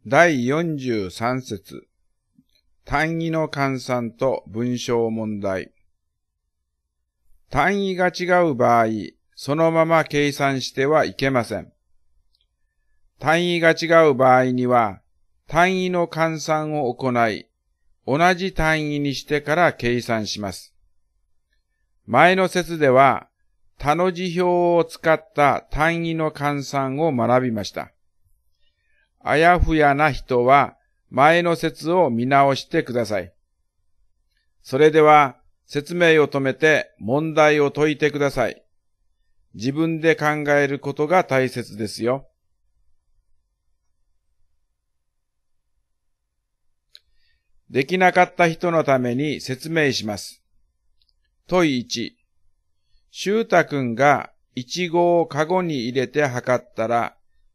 第43節、単位の換算と文章問題。単位が違う場合、そのまま計算してはいけません。単位が違う場合には、単位の換算を行い、同じ単位にしてから計算します。前の節では、他の辞表を使った単位の換算を学びました。あやふやな人は前の節を見直してください。それでは説明を止めて問題を解いてください。自分で考えることが大切ですよ。できなかった人のために説明します。問1。しゅうたくんがいちごをかごに入れて測ったら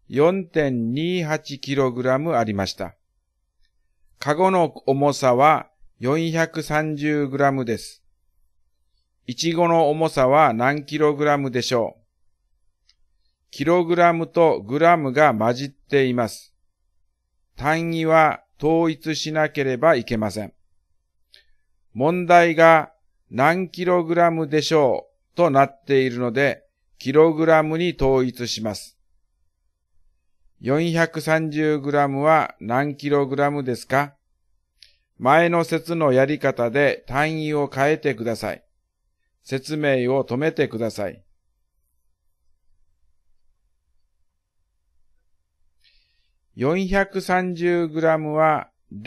4.28kg ありました。かごの重さは 430g です。いちごの重さは何 kg でしょう。キログラムとグラムが混じっています。単位は統一しなければいけません。問題が何 kg でしょうとなっているので、キログラムに統一します。430g は何 kg ですか？前の節のやり方で単位を変えてください。説明を止めてください。430g は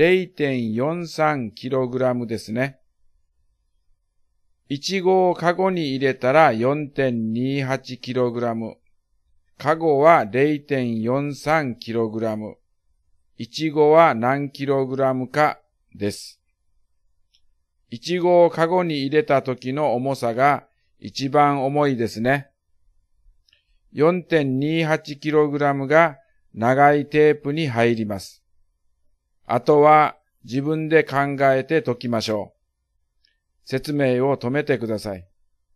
0.43kg ですね。いちごをかごに入れたら 4.28kg。かごは 0.43kg。いちごは何 kg かです。いちごをかごに入れた時の重さが一番重いですね。4.28kg が長いテープに入ります。あとは自分で考えて解きましょう。説明を止めてください。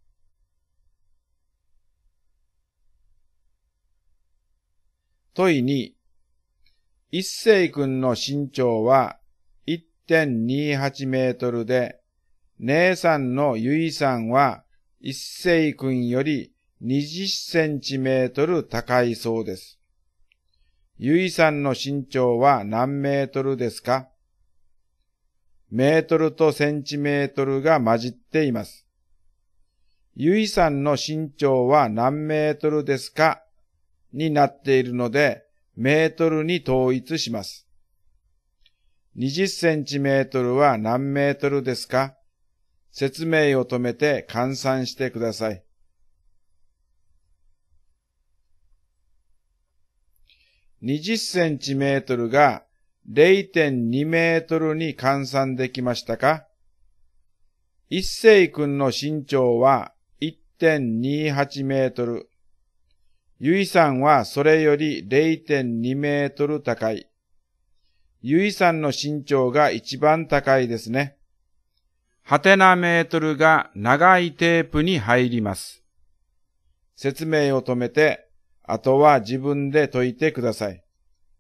問2。一星くんの身長は 1.28 メートルで、姉さんのゆいさんは一星くんより20センチメートル高いそうです。ゆいさんの身長は何メートルですか？メートルとセンチメートルが混じっています。ゆいさんの身長は何メートルですかになっているので、メートルに統一します。20センチメートルは何メートルですか？説明を止めて換算してください。20センチメートルが 0.2 メートルに換算できましたか？一星くんの身長は 1.28 メートル。ゆいさんはそれより 0.2 メートル高い。ゆいさんの身長が一番高いですね。はてなメートルが長いテープに入ります。説明を止めて、あとは自分で解いてください。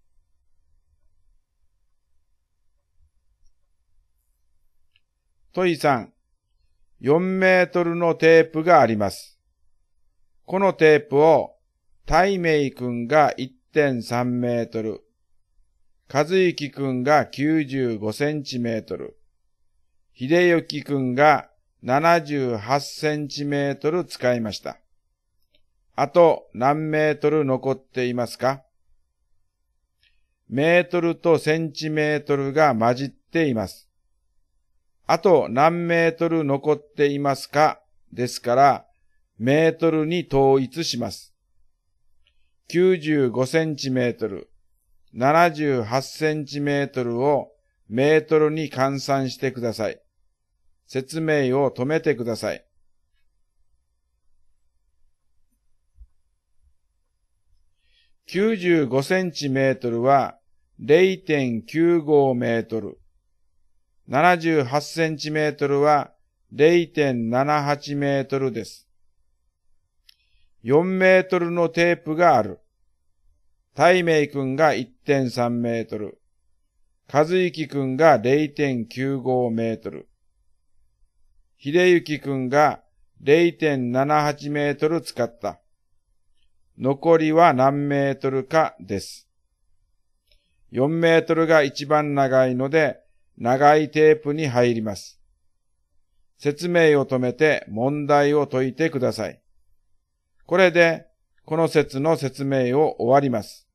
問3。4メートルのテープがあります。このテープを、たいめいくんが 1.3 メートル、かずゆきくんが95センチメートル、ひでゆきくんが78センチメートル使いました。あと何メートル残っていますか？メートルとセンチメートルが混じっています。あと何メートル残っていますかですから、メートルに統一します。95センチメートル、78センチメートルをメートルに換算してください。説明を止めてください。95センチメートルは 0.95 メートル。78センチメートルは 0.78 メートルです。4メートルのテープがある。 大明くんが 1.3 メートル、和之くんが 0.95 メートル、秀幸くんが 0.78 メートル使った。残りは何メートルかです。4メートルが一番長いので、長いテープに入ります。説明を止めて問題を解いてください。これで、この節の説明を終わります。